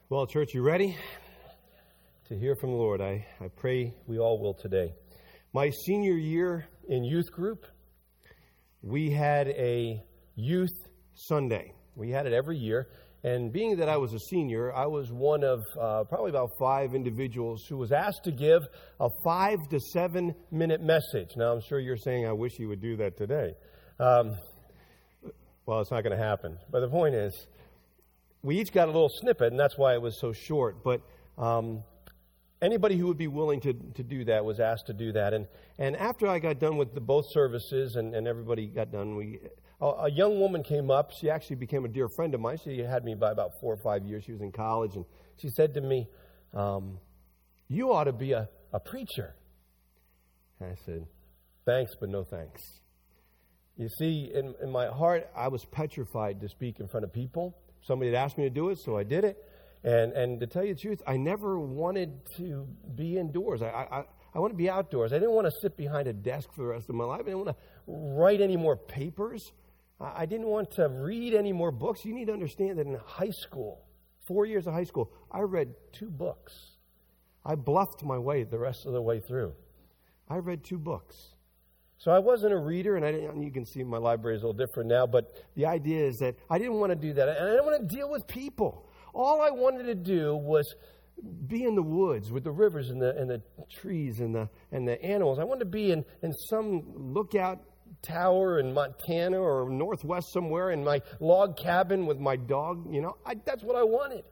Well, church, you ready to hear from the Lord? I pray we all will today. My senior year in youth group, we had a youth Sunday. We had it every year. And being that I was a senior, I was one of probably about 5 individuals who was asked to give a 5 to 7 minute message. Now, I'm sure you're saying, I wish you would do that today. Well, it's not going to happen. But the point is, we each got a little snippet, and that's why it was so short. But anybody who would be willing to do that was asked to do that. And after I got done with both services and everybody got done, a young woman came up. She actually became a dear friend of mine. She had me by about 4 or 5 years. She was in college, and she said to me, you ought to be a preacher. And I said, thanks, but no thanks. You see, in my heart, I was petrified to speak in front of people. Somebody had asked me to do it, so I did it. And to tell you the truth, I never wanted to be indoors. I want to be outdoors. I didn't want to sit behind a desk for the rest of my life. I didn't want to write any more papers. I didn't want to read any more books. You need to understand that in high school, 4 years of high school, I read 2 books. I bluffed my way the rest of the way through. I read 2 books. So I wasn't a reader, and you can see my library is a little different now, but the idea is that I didn't want to do that. And I didn't want to deal with people. All I wanted to do was be in the woods with the rivers and the trees and the animals. I wanted to be in some lookout tower in Montana or Northwest somewhere in my log cabin with my dog. That's what I wanted.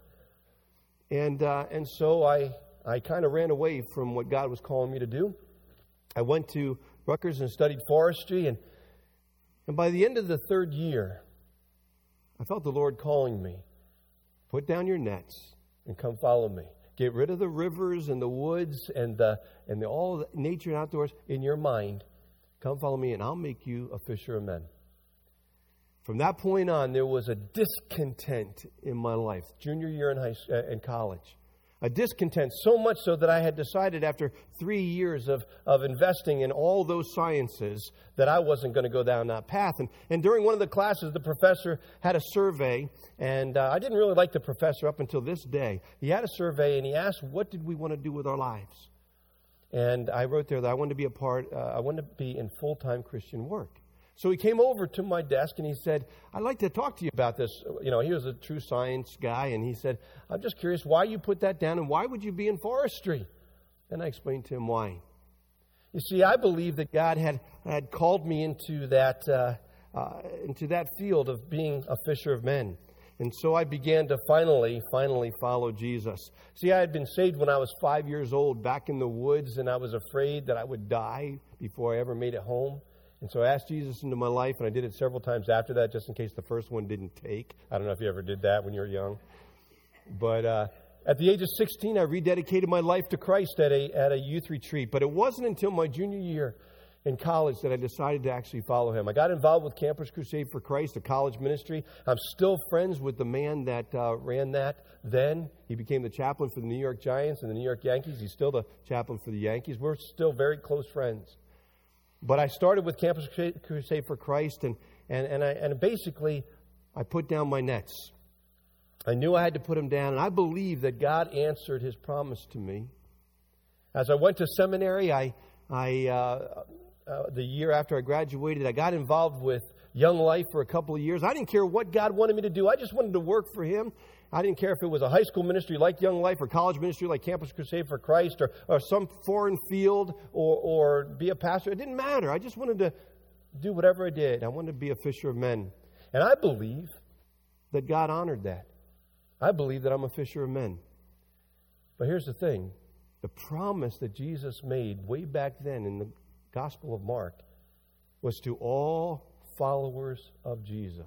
And so I kind of ran away from what God was calling me to do. I went to Rutgers and studied forestry, and by the end of the 3rd year, I felt the Lord calling me, put down your nets and come follow me. Get rid of the rivers and the woods and all the nature and outdoors in your mind. Come follow me, and I'll make you a fisher of men. From that point on, there was a discontent in my life, junior year in college. A discontent, so much so that I had decided after 3 years of investing in all those sciences that I wasn't going to go down that path. And during one of the classes, the professor had a survey, and I didn't really like the professor up until this day. He had a survey, and he asked, what did we want to do with our lives? And I wrote there that I wanted to be in full-time Christian work. So he came over to my desk and he said, I'd like to talk to you about this. He was a true science guy, and he said, I'm just curious why you put that down and why would you be in forestry? And I explained to him why. You see, I believe that God had called me into that field of being a fisher of men. And so I began to finally follow Jesus. See, I had been saved when I was 5 years old back in the woods, and I was afraid that I would die before I ever made it home. And so I asked Jesus into my life, and I did it several times after that, just in case the first one didn't take. I don't know if you ever did that when you were young. But at the age of 16, I rededicated my life to Christ at a youth retreat. But it wasn't until my junior year in college that I decided to actually follow him. I got involved with Campus Crusade for Christ, a college ministry. I'm still friends with the man that ran that then. He became the chaplain for the New York Giants and the New York Yankees. He's still the chaplain for the Yankees. We're still very close friends. But I started with Campus Crusade for Christ, and basically I put down my nets. I knew I had to put them down, and I believe that God answered His promise to me. As I went to seminary, the year after I graduated, I got involved with Young Life for a couple of years. I didn't care what God wanted me to do. I just wanted to work for Him. I didn't care if it was a high school ministry like Young Life or college ministry like Campus Crusade for Christ or some foreign field or be a pastor. It didn't matter. I just wanted to do whatever I did. I wanted to be a fisher of men. And I believe that God honored that. I believe that I'm a fisher of men. But here's the thing. The promise that Jesus made way back then in the Gospel of Mark was to all followers of Jesus.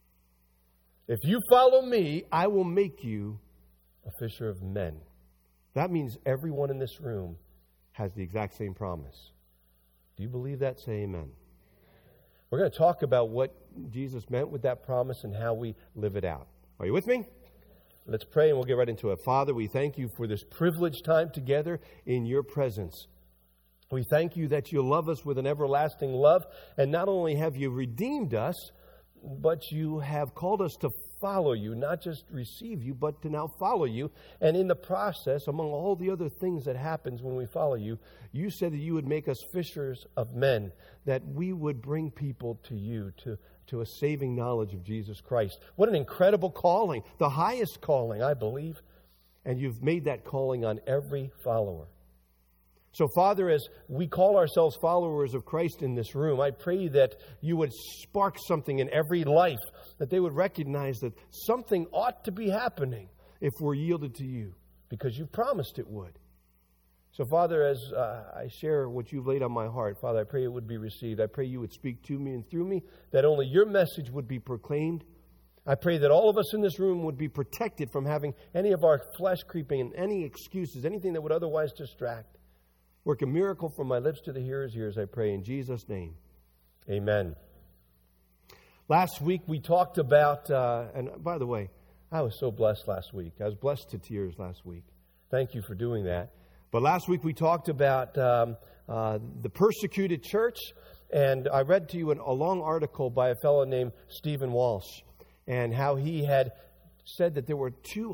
If you follow me, I will make you a fisher of men. That means everyone in this room has the exact same promise. Do you believe that? Say amen. We're going to talk about what Jesus meant with that promise and how we live it out. Are you with me? Let's pray and we'll get right into it. Father, we thank you for this privileged time together in your presence. We thank you that you love us with an everlasting love. And not only have you redeemed us, but you have called us to follow you, not just receive you, but to now follow you. And in the process, among all the other things that happens when we follow you, you said that you would make us fishers of men, that we would bring people to you, to a saving knowledge of Jesus Christ. What an incredible calling, the highest calling, I believe. And you've made that calling on every follower. So, Father, as we call ourselves followers of Christ in this room, I pray that you would spark something in every life, that they would recognize that something ought to be happening if we're yielded to you, because you promised it would. So, Father, as I share what you've laid on my heart, Father, I pray it would be received. I pray you would speak to me and through me, that only your message would be proclaimed. I pray that all of us in this room would be protected from having any of our flesh creeping and any excuses, anything that would otherwise distract. Work a miracle from my lips to the hearer's ears, I pray in Jesus' name. Amen. Last week we talked about, and by the way, I was so blessed last week. I was blessed to tears last week. Thank you for doing that. But last week we talked about the persecuted church, and I read to you a long article by a fellow named Stephen Walsh, and how he had said that there were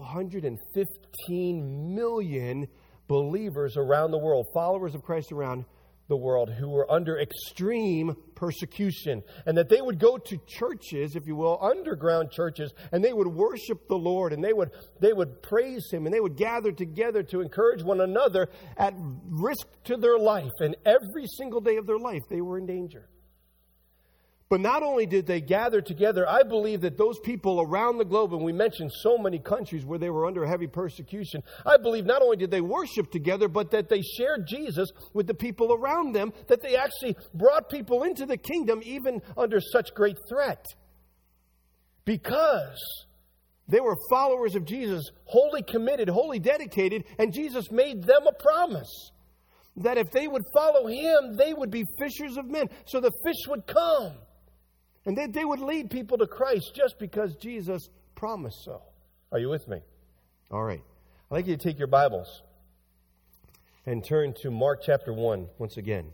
215 million believers around the world, followers of Christ around the world, who were under extreme persecution, and that they would go to churches, if you will, underground churches, and they would worship the Lord, and they would praise Him, and they would gather together to encourage one another at risk to their life, and every single day of their life they were in danger. But not only did they gather together, I believe that those people around the globe, and we mentioned so many countries where they were under heavy persecution, I believe not only did they worship together, but that they shared Jesus with the people around them, that they actually brought people into the kingdom even under such great threat. Because they were followers of Jesus, wholly committed, wholly dedicated, and Jesus made them a promise that if they would follow Him, they would be fishers of men. So the fish would come. And they would lead people to Christ just because Jesus promised so. Are you with me? All right. I'd like you to take your Bibles and turn to Mark chapter 1 once again.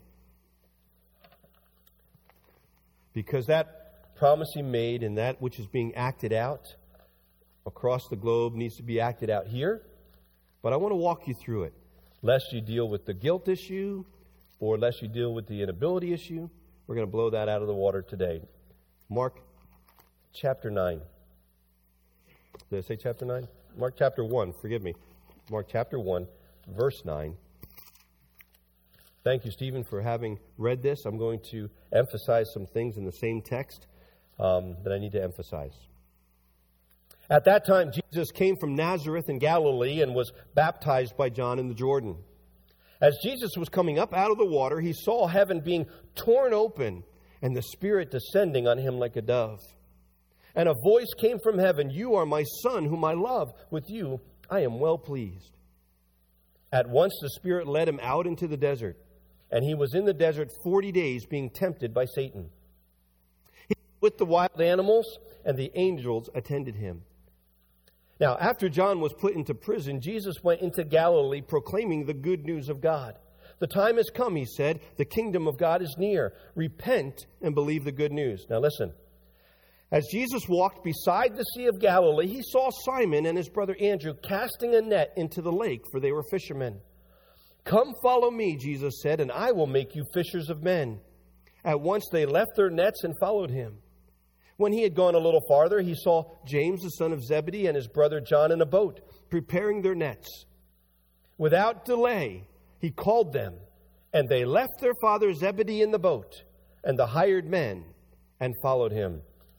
Because that promise He made and that which is being acted out across the globe needs to be acted out here. But I want to walk you through it, lest you deal with the guilt issue or lest you deal with the inability issue. We're going to blow that out of the water today. Mark chapter 9. Did I say chapter 9? Mark chapter 1, forgive me. Mark chapter 1, verse 9. Thank you, Stephen, for having read this. I'm going to emphasize some things in the same text that I need to emphasize. At that time, Jesus came from Nazareth in Galilee and was baptized by John in the Jordan. As Jesus was coming up out of the water, he saw heaven being torn open and the Spirit descending on him like a dove. And a voice came from heaven, "You are my Son, whom I love. With you I am well pleased." At once the Spirit led him out into the desert, and he was in the desert 40 days being tempted by Satan. He was with the wild animals, and the angels attended him. Now, after John was put into prison, Jesus went into Galilee proclaiming the good news of God. "The time has come," he said. "The kingdom of God is near. Repent and believe the good news." Now listen. As Jesus walked beside the Sea of Galilee, he saw Simon and his brother Andrew casting a net into the lake, for they were fishermen. "Come follow me," Jesus said, "and I will make you fishers of men." At once they left their nets and followed him. When he had gone a little farther, he saw James, the son of Zebedee, and his brother John in a boat, preparing their nets. Without delay, he called them, and they left their father Zebedee in the boat and the hired men and followed him.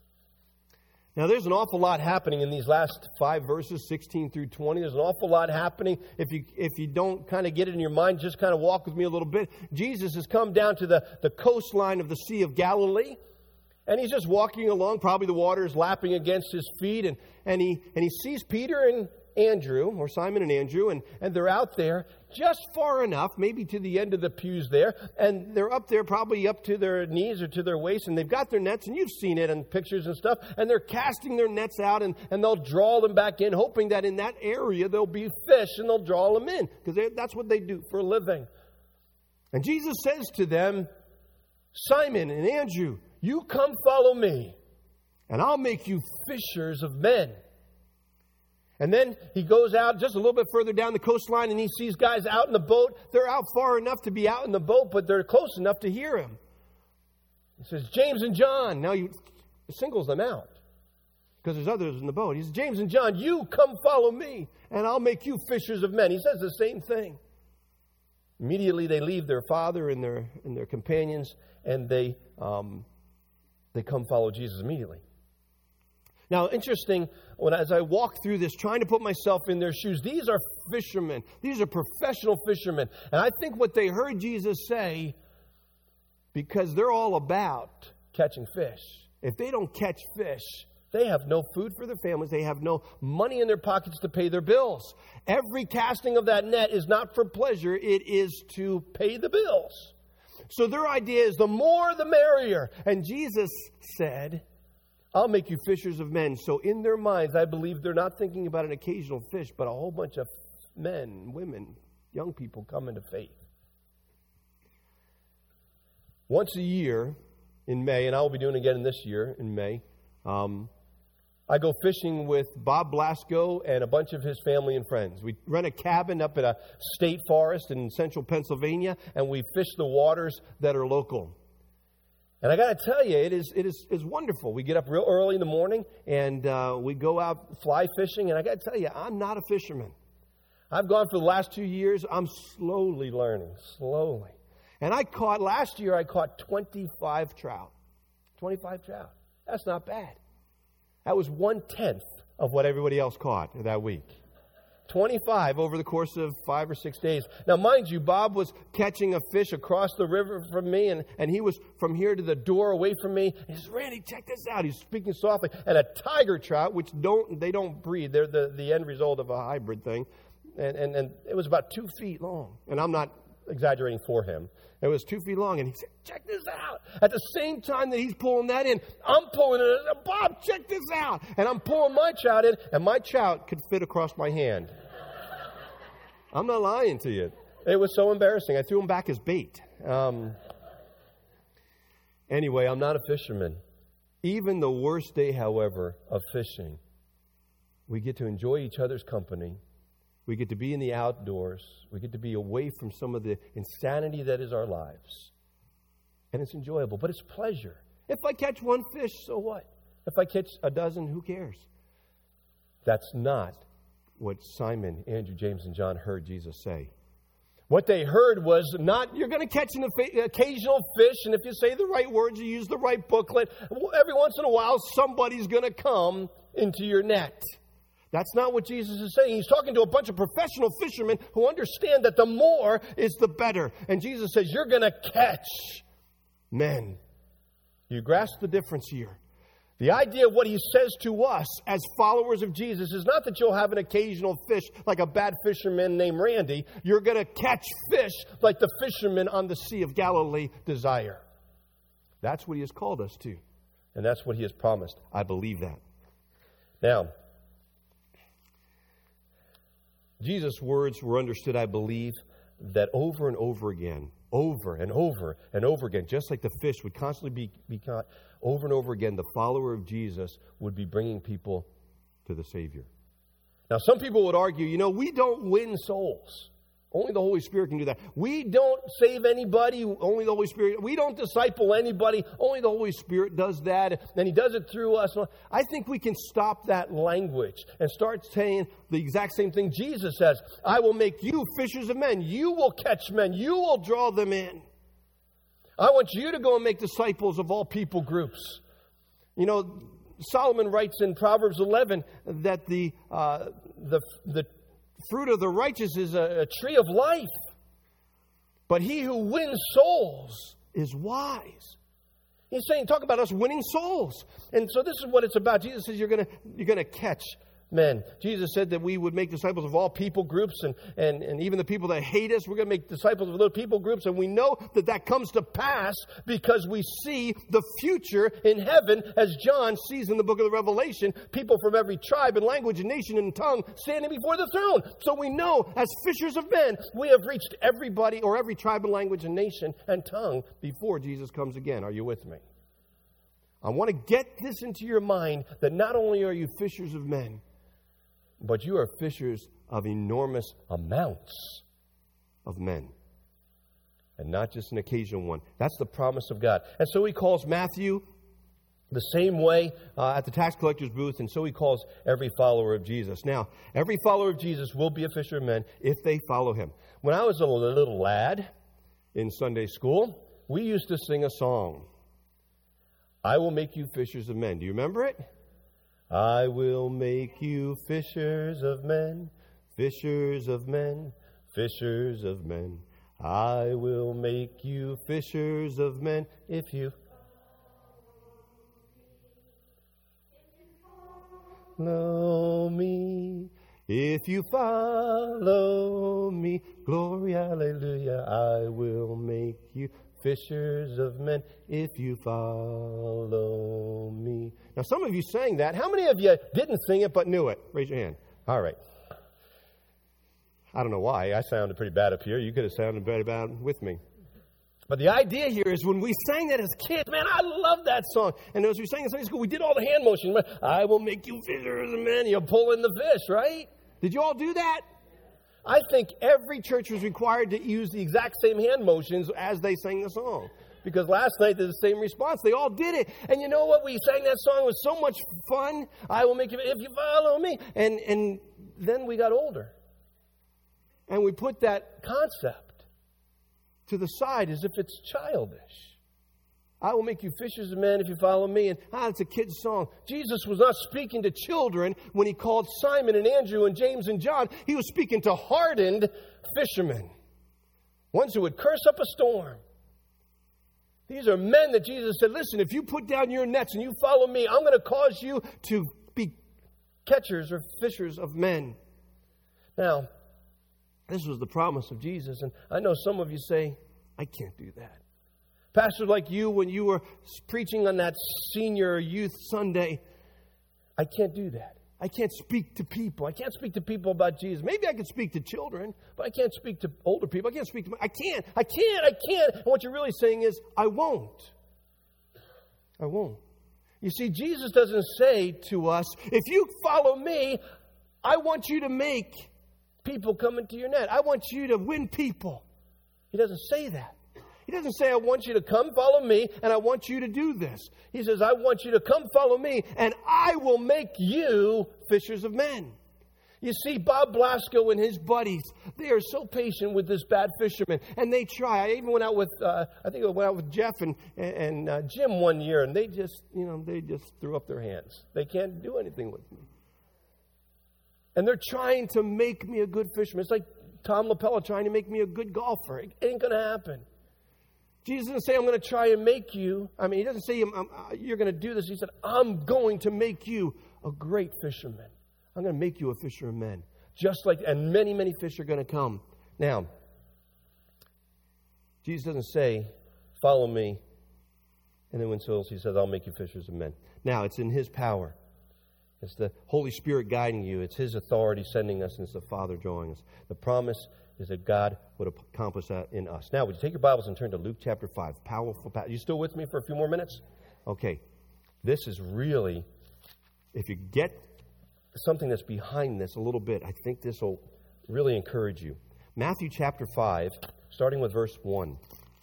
Now, there's an awful lot happening in these last 5 verses, 16 through 20. There's an awful lot happening. If you don't kind of get it in your mind, just kind of walk with me a little bit. Jesus has come down to the coastline of the Sea of Galilee, and he's just walking along. Probably the water is lapping against his feet, and he sees Peter and Andrew, or Simon and Andrew, and they're out there just far enough, maybe to the end of the pews there, and they're up there probably up to their knees or to their waist, and they've got their nets, and you've seen it in pictures and stuff, and they're casting their nets out, and they'll draw them back in, hoping that in that area there'll be fish, and they'll draw them in, because that's what they do for a living. And Jesus says to them, "Simon and Andrew, you come follow me, and I'll make you fishers of men. And then he goes out just a little bit further down the coastline and he sees guys out in the boat. They're out far enough to be out in the boat, but they're close enough to hear him. He says, James and John. Now he singles them out because there's others in the boat. He says, James and John, you come follow me and I'll make you fishers of men. He says the same thing. Immediately they leave their father and their companions and they come follow Jesus immediately. Now, interesting, as I walk through this, trying to put myself in their shoes, these are fishermen. These are professional fishermen. And I think what they heard Jesus say, because they're all about catching fish. If they don't catch fish, they have no food for their families. They have no money in their pockets to pay their bills. Every casting of that net is not for pleasure. It is to pay the bills. So their idea is the more the merrier. And Jesus said, I'll make you fishers of men. So in their minds, I believe they're not thinking about an occasional fish, but a whole bunch of men, women, young people coming to faith. Once a year in May, and I will be doing it again this year in May, I go fishing with Bob Blasco and a bunch of his family and friends. We rent a cabin up at a state forest in central Pennsylvania, and we fish the waters that are local. And I got to tell you, it is wonderful. We get up real early in the morning, and we go out fly fishing. And I got to tell you, I'm not a fisherman. I've gone for the last 2 years. I'm slowly learning, slowly. And last year I caught 25 trout. 25 trout. That's not bad. That was 1/10 of what everybody else caught that week. 25 over the course of 5 or 6 days. Now, mind you, Bob was catching a fish across the river from me, and he was from here to the door away from me. He says, Randy, check this out. He's speaking softly. And a tiger trout, which they don't breed. They're the end result of a hybrid thing. And it was about 2 feet long. And I'm not exaggerating for him. It was 2 feet long, and he said, check this out. At the same time that he's pulling that in, I'm pulling it in. Bob, check this out. And I'm pulling my trout in, and my trout could fit across my hand. I'm not lying to you. It was so embarrassing. I threw him back as bait. Anyway, I'm not a fisherman. Even the worst day, however, of fishing, we get to enjoy each other's company. We get to be in the outdoors. We get to be away from some of the insanity that is our lives. And it's enjoyable, but it's pleasure. If I catch one fish, so what? If I catch a dozen, who cares? That's not what Simon, Andrew, James, and John heard Jesus say. What they heard was not, you're going to catch an occasional fish, and if you say the right words, you use the right booklet, every once in a while, somebody's going to come into your net. That's not what Jesus is saying. He's talking to a bunch of professional fishermen who understand that the more is the better. And Jesus says, you're going to catch men. You grasp the difference here. The idea of what he says to us as followers of Jesus is not that you'll have an occasional fish like a bad fisherman named Randy. You're going to catch fish like the fishermen on the Sea of Galilee desire. That's what he has called us to. And that's what he has promised. I believe that. Now, Jesus' words were understood, I believe, that over and over again, over and over and over again, just like the fish would constantly be caught, over and over again, the follower of Jesus would be bringing people to the Savior. Now, some people would argue, we don't win souls. Only the Holy Spirit can do that. We don't save anybody. Only the Holy Spirit. We don't disciple anybody. Only the Holy Spirit does that. And he does it through us. I think we can stop that language and start saying the exact same thing Jesus says. I will make you fishers of men. You will catch men. You will draw them in. I want you to go and make disciples of all people groups. Solomon writes in Proverbs 11 that the fruit of the righteous is a tree of life. But he who wins souls is wise. He's saying, talk about us winning souls. And so this is what it's about. Jesus says you're going to catch men. Jesus said that we would make disciples of all people groups and even the people that hate us. We're going to make disciples of those people groups. And we know that comes to pass because we see the future in heaven as John sees in the book of the Revelation. People from every tribe and language and nation and tongue standing before the throne. So we know as fishers of men, we have reached everybody or every tribe and language and nation and tongue before Jesus comes again. Are you with me? I want to get this into your mind that not only are you fishers of men, but you are fishers of enormous amounts of men. And not just an occasional one. That's the promise of God. And so he calls Matthew the same way at the tax collector's booth, and so he calls every follower of Jesus. Now, every follower of Jesus will be a fisher of men if they follow him. When I was a little lad in Sunday school, we used to sing a song. I will make you fishers of men. Do you remember it? I will make you fishers of men, fishers of men, fishers of men. I will make you fishers of men if you follow me. If you follow me, glory, hallelujah, I will make you fishers of men if you follow me. Now, some of you sang that. How many of you didn't sing it but knew it? Raise your hand. All right. I don't know why. I sounded pretty bad up here. You could have sounded better bad with me. But the idea here is when we sang that as kids, man, I love that song. And as we sang in Sunday school, we did all the hand motions. I will make you fishers of men. You're pulling the fish, right? Did you all do that? I think every church was required to use the exact same hand motions as they sang the song. Because last night, there's the same response. They all did it. And you know what? We sang that song. It was so much fun. I will make you, if you follow me. And then we got older. And we put that concept to the side as if it's childish. I will make you fishers of men if you follow me. And it's a kid's song. Jesus was not speaking to children when he called Simon and Andrew and James and John. He was speaking to hardened fishermen. Ones who would curse up a storm. These are men that Jesus said, listen, if you put down your nets and you follow me, I'm going to cause you to be catchers or fishers of men. Now, this was the promise of Jesus. And I know some of you say, I can't do that. Pastor, like you, when you were preaching on that senior youth Sunday, I can't do that. I can't speak to people. I can't speak to people about Jesus. Maybe I can speak to children, but I can't speak to older people. I can't speak to... I can't. And what you're really saying is, I won't. I won't. You see, Jesus doesn't say to us, if you follow me, I want you to make people come into your net. I want you to win people. He doesn't say that. He doesn't say, I want you to come follow me and I want you to do this. He says, I want you to come follow me and I will make you fishers of men. You see, Bob Blasco and his buddies, they are so patient with this bad fisherman. And they try. I even went out with, with Jeff and Jim one year, and they just threw up their hands. They can't do anything with me. And they're trying to make me a good fisherman. It's like Tom LaPella trying to make me a good golfer. It ain't going to happen. Jesus doesn't say, I'm going to try and make you. He doesn't say, you're going to do this. He said, I'm going to make you a great fisherman. I'm going to make you a fisher of men. And many, many fish are going to come. Now, Jesus doesn't say, follow me. And then when he says, I'll make you fishers of men. Now, it's in his power. It's the Holy Spirit guiding you. It's his authority sending us, and it's the Father drawing us. The promise is that God would accomplish that in us. Now, would you take your Bibles and turn to Luke chapter 5? Powerful. You still with me for a few more minutes? Okay. This is really, if you get something that's behind this a little bit, I think this will really encourage you. Matthew chapter 5, starting with verse 1.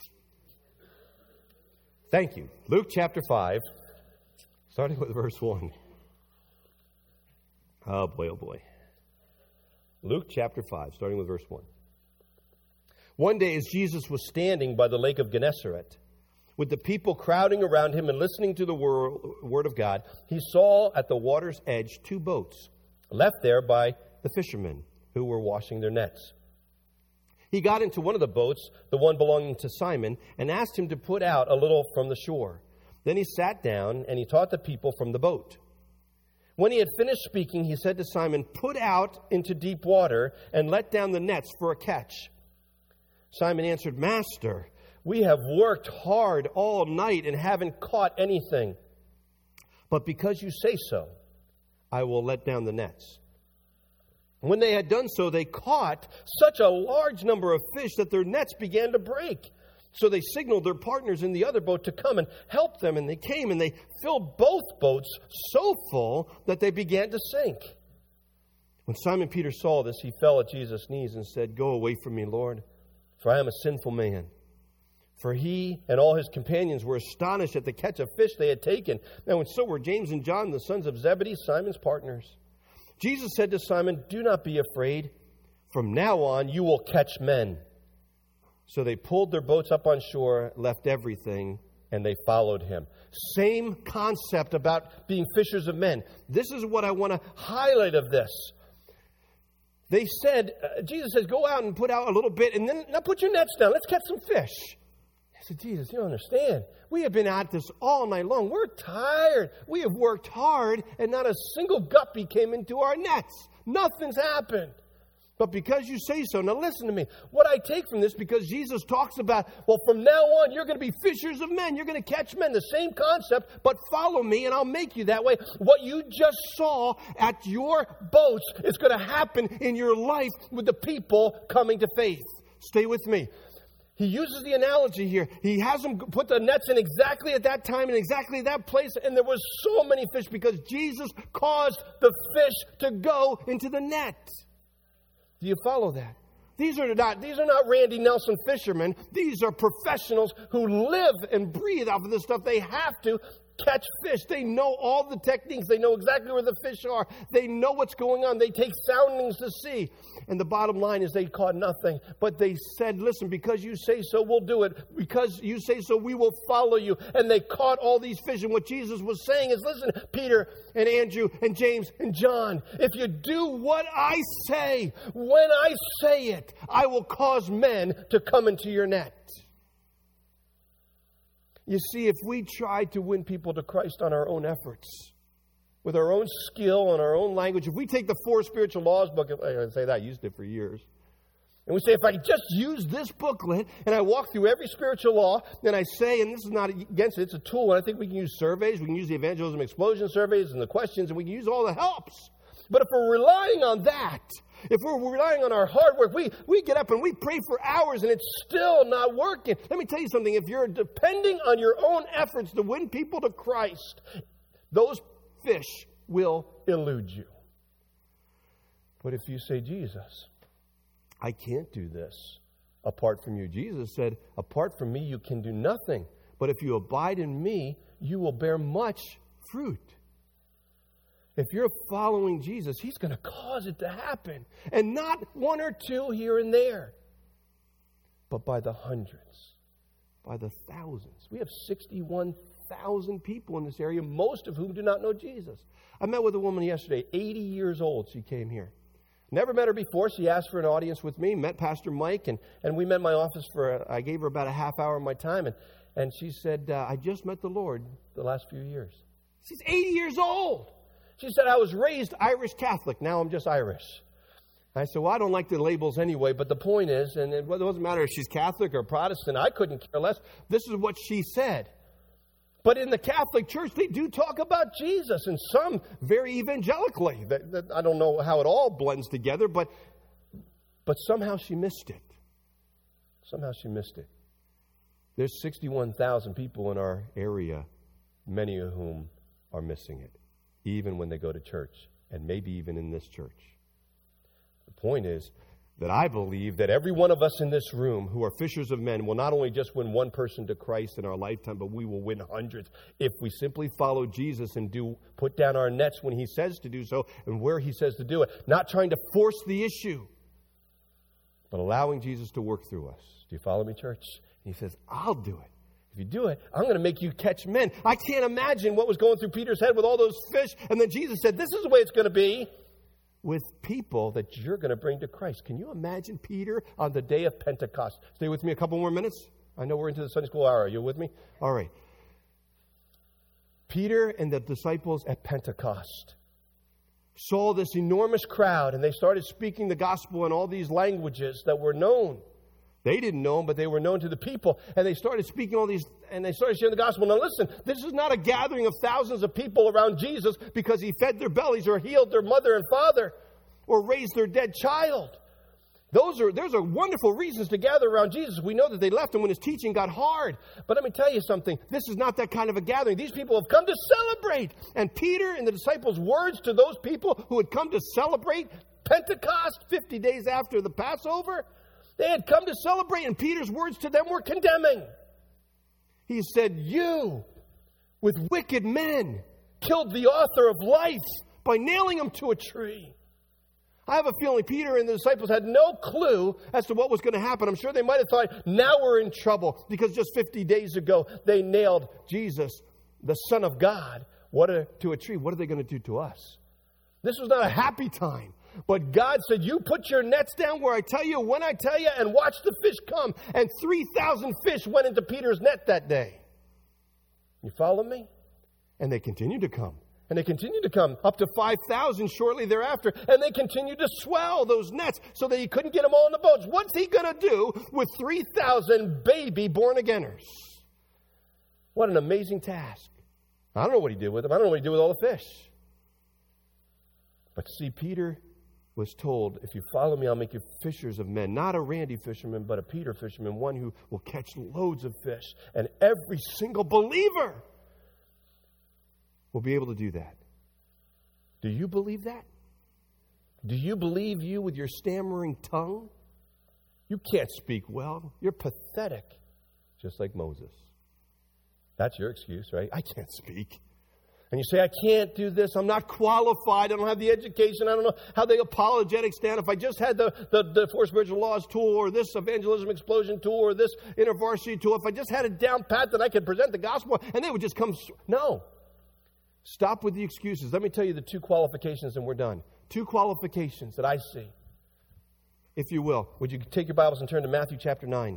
Thank you. Luke chapter 5, starting with verse 1. Oh boy, oh boy. Luke chapter 5, starting with verse 1. One day as Jesus was standing by the lake of Gennesaret, with the people crowding around him and listening to the word of God, he saw at the water's edge 2 boats, left there by the fishermen who were washing their nets. He got into one of the boats, the one belonging to Simon, and asked him to put out a little from the shore. Then he sat down and he taught the people from the boat. When he had finished speaking, he said to Simon, put out into deep water and let down the nets for a catch. Simon answered, Master, we have worked hard all night and haven't caught anything. But because you say so, I will let down the nets. When they had done so, they caught such a large number of fish that their nets began to break. So they signaled their partners in the other boat to come and help them, and they came, and they filled both boats so full that they began to sink. When Simon Peter saw this, he fell at Jesus' knees and said, "Go away from me, Lord, for I am a sinful man." For he and all his companions were astonished at the catch of fish they had taken. Now, and so were James and John, the sons of Zebedee, Simon's partners. Jesus said to Simon, "Do not be afraid. From now on, you will catch men." So they pulled their boats up on shore, left everything, and they followed him. Same concept about being fishers of men. This is what I want to highlight of this. They said, Jesus says, go out and put out a little bit, and then now put your nets down. Let's catch some fish. I said, Jesus, you don't understand. We have been at this all night long. We're tired. We have worked hard, and not a single guppy came into our nets. Nothing's happened. But because you say so, now listen to me. What I take from this, because Jesus talks about, well, from now on, you're going to be fishers of men. You're going to catch men. The same concept, but follow me, and I'll make you that way. What you just saw at your boats is going to happen in your life with the people coming to faith. Stay with me. He uses the analogy here. He has them put the nets in exactly at that time in exactly that place, and there was so many fish because Jesus caused the fish to go into the net. Do you follow that? These are not Randy Nelson fishermen. These are professionals who live and breathe off of this stuff. They have to catch fish. They know all the techniques. They know exactly where the fish are. They know what's going on. They take soundings to see. And the bottom line is they caught nothing. But they said, listen, because you say so, we'll do it. Because you say so, we will follow you. And they caught all these fish. And what Jesus was saying is, listen, Peter and Andrew and James and John, if you do what I say, when I say it, I will cause men to come into your net. You see, if we try to win people to Christ on our own efforts, with our own skill and our own language, if we take the 4 Spiritual Laws book, I say that, I used it for years, and we say, if I just use this booklet and I walk through every spiritual law, and I say, and this is not against it, it's a tool, and I think we can use surveys, we can use the evangelism explosion surveys and the questions, and we can use all the helps. But if we're relying on that, if we're relying on our hard work, we get up and we pray for hours and it's still not working. Let me tell you something. If you're depending on your own efforts to win people to Christ, those fish will elude you. But if you say, Jesus, I can't do this apart from you. Jesus said, apart from me, you can do nothing. But if you abide in me, you will bear much fruit. If you're following Jesus, he's going to cause it to happen. And not 1 or 2 here and there, but by the hundreds, by the thousands. We have 61,000 people in this area, most of whom do not know Jesus. I met with a woman yesterday, 80 years old. She came here. Never met her before. She asked for an audience with me, met Pastor Mike, and we met in my office I gave her about a half hour of my time. And she said, I just met the Lord the last few years. She's 80 years old. She said, I was raised Irish Catholic. Now I'm just Irish. I said, well, I don't like the labels anyway, but the point is, and it doesn't matter if she's Catholic or Protestant, I couldn't care less. This is what she said. But in the Catholic Church, they do talk about Jesus, and some very evangelically. I don't know how it all blends together, but somehow she missed it. Somehow she missed it. There's 61,000 people in our area, many of whom are missing it, even when they go to church, and maybe even in this church. The point is that I believe that every one of us in this room who are fishers of men will not only just win one person to Christ in our lifetime, but we will win hundreds if we simply follow Jesus and put down our nets when he says to do so and where he says to do it. Not trying to force the issue, but allowing Jesus to work through us. Do you follow me, church? And he says, I'll do it. If you do it, I'm going to make you catch men. I can't imagine what was going through Peter's head with all those fish. And then Jesus said, this is the way it's going to be with people that you're going to bring to Christ. Can you imagine Peter on the day of Pentecost? Stay with me a couple more minutes. I know we're into the Sunday school hour. Are you with me? All right. Peter and the disciples at Pentecost saw this enormous crowd, and they started speaking the gospel in all these languages that were known. They didn't know them, but they were known to the people. And they started speaking all these, and they started sharing the gospel. Now listen, this is not a gathering of thousands of people around Jesus because he fed their bellies or healed their mother and father or raised their dead child. There's a wonderful reasons to gather around Jesus. We know that they left him when his teaching got hard. But let me tell you something. This is not that kind of a gathering. These people have come to celebrate. And Peter and the disciples' words to those people who had come to celebrate Pentecost 50 days after the Passover, they had come to celebrate, and Peter's words to them were condemning. He said, "You, with wicked men, killed the author of life by nailing him to a tree." I have a feeling Peter and the disciples had no clue as to what was going to happen. I'm sure they might have thought, now we're in trouble, because just 50 days ago they nailed Jesus, the Son of God, to a tree. What are they going to do to us? This was not a happy time. But God said, you put your nets down where I tell you, when I tell you, and watch the fish come. And 3,000 fish went into Peter's net that day. You follow me? And they continued to come. And they continued to come, up to 5,000 shortly thereafter. And they continued to swell those nets so that he couldn't get them all in the boats. What's he going to do with 3,000 baby born-againers? What an amazing task. I don't know what he did with them. I don't know what he did with all the fish. But see, Peter was told, if you follow me, I'll make you fishers of men. Not a Randy fisherman, but a Peter fisherman, one who will catch loads of fish. And every single believer will be able to do that. Do you believe that? Do you believe you with your stammering tongue? You can't speak well. You're pathetic, just like Moses. That's your excuse, right? I can't speak. And you say, I can't do this. I'm not qualified. I don't have the education. I don't know how the apologetics stand. If I just had the Four Spiritual Laws tool, or this evangelism explosion tool, or this InterVarsity tool, if I just had it down pat, then I could present the gospel and they would just come. No. Stop with the excuses. Let me tell you the two qualifications and we're done. Two qualifications that I see. If you will, would you take your Bibles and turn to Matthew chapter 9?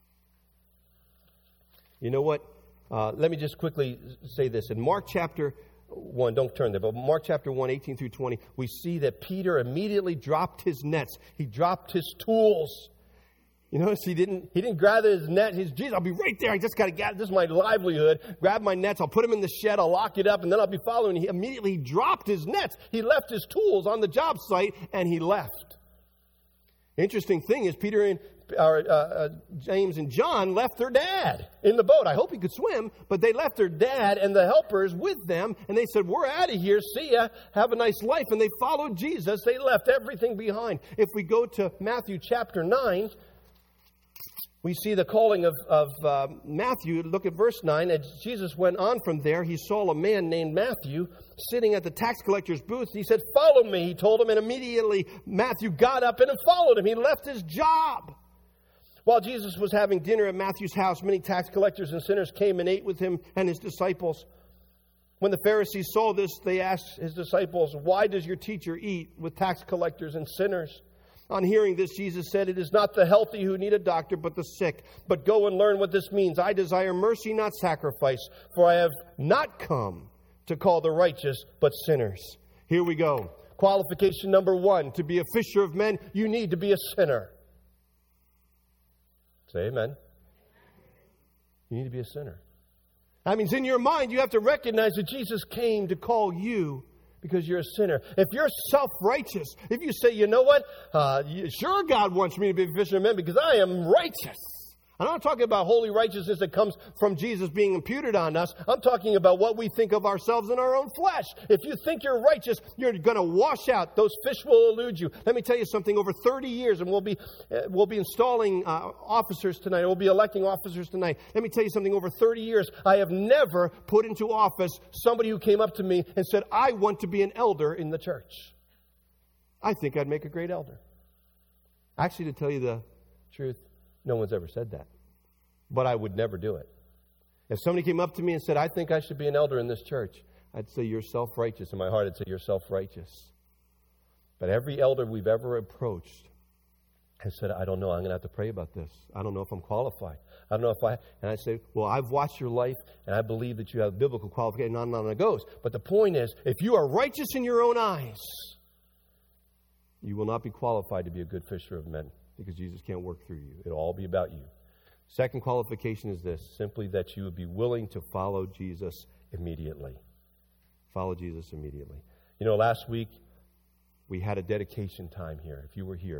You know what? Let me just quickly say this. In Mark chapter 1, don't turn there, but Mark chapter 1, 18 through 20, we see that Peter immediately dropped his nets. He dropped his tools. You notice he didn't gather his net. He's, Jesus, I'll be right there. I just got to gather. This is my livelihood. Grab my nets. I'll put them in the shed. I'll lock it up, and then I'll be following. He immediately dropped his nets. He left his tools on the job site, and he left. The interesting thing is Peter and James and John left their dad in the boat. I hope he could swim, but they left their dad and the helpers with them, and they said, we're out of here. See ya. Have a nice life. And they followed Jesus. They left everything behind. If we go to Matthew chapter 9, we see the calling of Matthew. Look at verse 9. As Jesus went on from there, he saw a man named Matthew sitting at the tax collector's booth. He said, follow me, he told him. And immediately Matthew got up and followed him. He left his job. While Jesus was having dinner at Matthew's house, many tax collectors and sinners came and ate with him and his disciples. When the Pharisees saw this, they asked his disciples, why does your teacher eat with tax collectors and sinners? On hearing this, Jesus said, it is not the healthy who need a doctor, but the sick. But go and learn what this means. I desire mercy, not sacrifice, for I have not come to call the righteous, but sinners. Here we go. Qualification number 1, to be a fisher of men, you need to be a sinner. Say amen. You need to be a sinner. That means in your mind, you have to recognize that Jesus came to call you because you're a sinner. If you're self-righteous, if you say, you know what, sure God wants me to be a fisher of men because I am righteous. I'm not talking about holy righteousness that comes from Jesus being imputed on us. I'm talking about what we think of ourselves in our own flesh. If you think you're righteous, you're going to wash out. Those fish will elude you. Let me tell you something. Over 30 years, and we'll be installing officers tonight. We'll be electing officers tonight. Let me tell you something. Over 30 years, I have never put into office somebody who came up to me and said, I want to be an elder in the church. I think I'd make a great elder. Actually, to tell you the truth, no one's ever said that. But I would never do it. If somebody came up to me and said, I think I should be an elder in this church, I'd say, you're self-righteous. In my heart, I'd say, you're self-righteous. But every elder we've ever approached has said, I don't know. I'm going to have to pray about this. I don't know if I'm qualified. I don't know if I... And I say, well, I've watched your life, and I believe that you have biblical qualification. On and on it goes. But the point is, if you are righteous in your own eyes, you will not be qualified to be a good fisher of men. Because Jesus can't work through you. It'll all be about you. Second qualification is this, simply that you would be willing to follow Jesus immediately. Follow Jesus immediately. You know, last week we had a dedication time here, if you were here.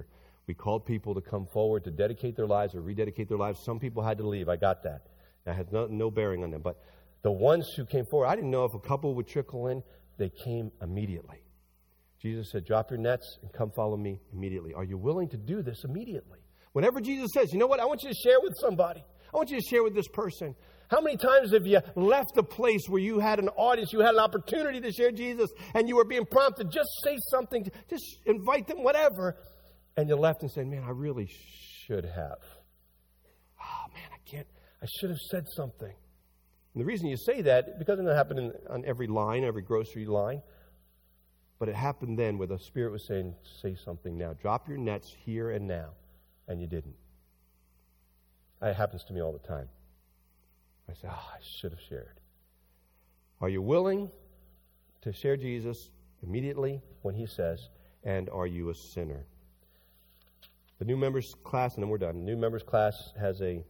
We called people to come forward to dedicate their lives or rededicate their lives. Some people had to leave. I got that. That had no bearing on them. But the ones who came forward, I didn't know if a couple would trickle in. They came immediately. Jesus said, drop your nets and come follow me immediately. Are you willing to do this immediately? Whenever Jesus says, you know what, I want you to share with somebody. I want you to share with this person. How many times have you left a place where you had an audience, you had an opportunity to share Jesus, and you were being prompted, just say something, just invite them, whatever, and you left and said, man, I really should have. Oh, man, I should have said something. And the reason you say that, because it doesn't happen on every line, every grocery line, but it happened then where the Spirit was saying, say something now. Drop your nets here and now. And you didn't. It happens to me all the time. I say, I should have shared. Are you willing to share Jesus immediately when he says, and are you a sinner? The new members class, and then we're done. The new members class has a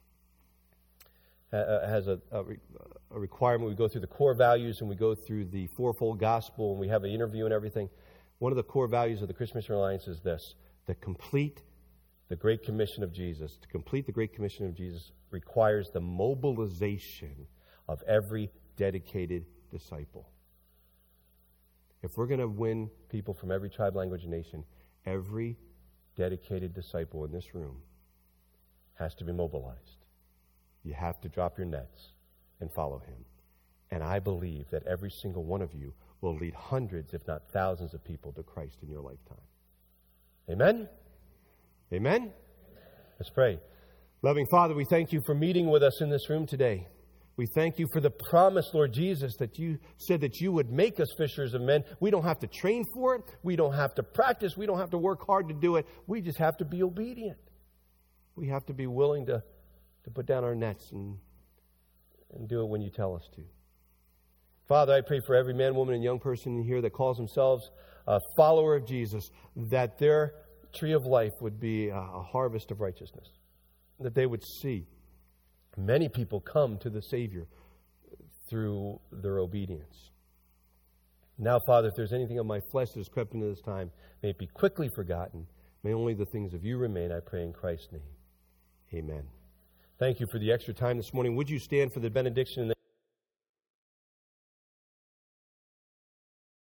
requirement. We go through the core values and we go through the fourfold gospel and we have an interview and everything. One of the core values of the Christian Mission Alliance is this: to complete the Great Commission of Jesus. To complete the Great Commission of Jesus requires the mobilization of every dedicated disciple. If we're going to win people from every tribe, language, and nation, every dedicated disciple in this room has to be mobilized. You have to drop your nets and follow him. And I believe that every single one of you will lead hundreds, if not thousands, of people to Christ in your lifetime. Amen? Amen? Let's pray. Loving Father, we thank you for meeting with us in this room today. We thank you for the promise, Lord Jesus, that you said that you would make us fishers of men. We don't have to train for it. We don't have to practice. We don't have to work hard to do it. We just have to be obedient. We have to be willing to put down our nets and do it when you tell us to. Father, I pray for every man, woman, and young person in here that calls themselves a follower of Jesus, that their tree of life would be a harvest of righteousness, that they would see many people come to the Savior through their obedience. Now, Father, if there's anything of my flesh that has crept into this time, may it be quickly forgotten. May only the things of you remain, I pray in Christ's name. Amen. Thank you for the extra time this morning. Would you stand for the benediction?